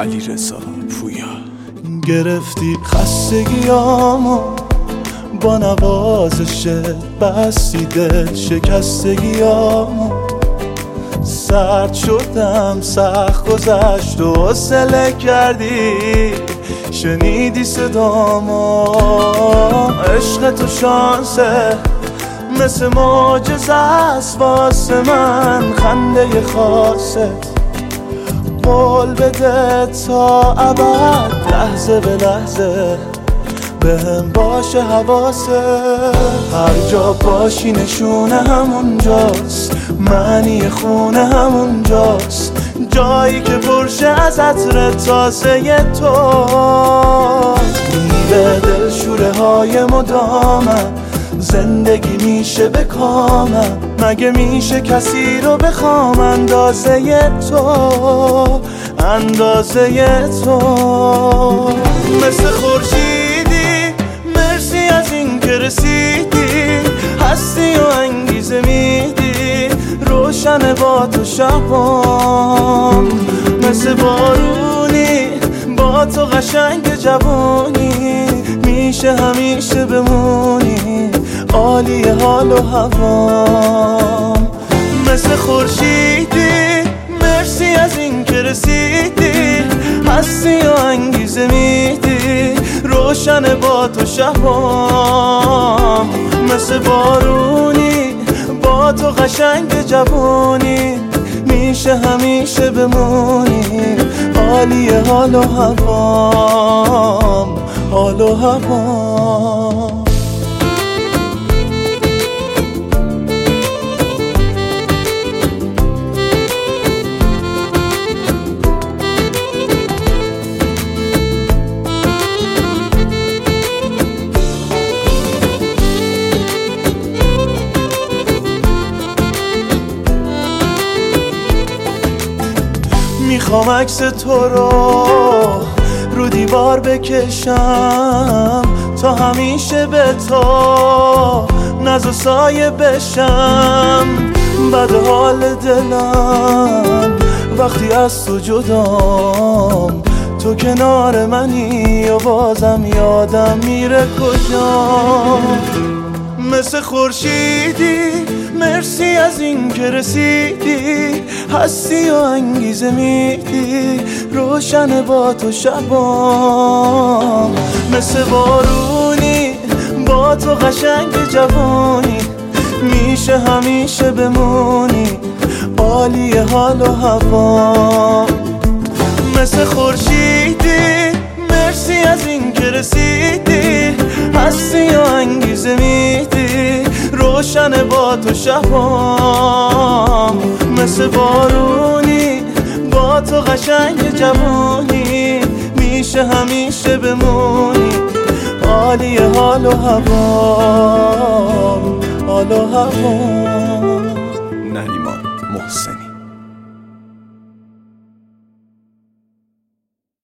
علیرضا پویا. گرفتی خستگیامو با نوازشت، بستی دل شکستگیامو. سرد شدم سخت گذشت و حوصله کردی، شنیدی صدامو. عشق تو شانسه مثل معجزه است واسه من، خنده خاصت قول بده تا ابد، لحظه به لحظه بهم باشه حواست. هر جا باشی نشونه همونجاست، معنی خونه همونجاست، جایی که پرشه از عطر تازه تو. میره دل شوره های مدامم، زندگی میشه به کامم، مگه میشه کسی رو بخوام اندازه تو، اندازه تو. مثل خورشیدی مرسی از این که رسیدی، هستی و انگیزه میدی، روشن با تو شبام. مثل بارونی با تو قشنگ جوانی، میشه همیشه بمونی عالی حال و هوام. مثل خورشیدی مرسی از این که رسیدی، هستی و انگیزه میدی، روشن با تو شبام. مثل بارونی با تو قشنگ جوانی، میشه همیشه بمونی عالی حال و هوام، حال و هوام. میخوام عکس تو رو دیوار بکشم، تا همیشه به تو ناز و سایه بشم. بد حال دلم وقتی از تو جدام، تو کنار منی و بازم یادم میره کجام. مثل خورشیدی مرسی از این که رسیدی، هستی و انگیزه میدی، روشن با تو شبام. مثل بارونی با تو قشنگ جوانی، میشه همیشه بمونی عالی حال و هوام. مثل خورشیدی مرسی از این که رسیدی، هستی و انگیزه میدی، روشن با تو شبام. مثل بارونی با تو قشنگ جوانی، میشه همیشه بمونی عالی حال و هوام، حال و هوام.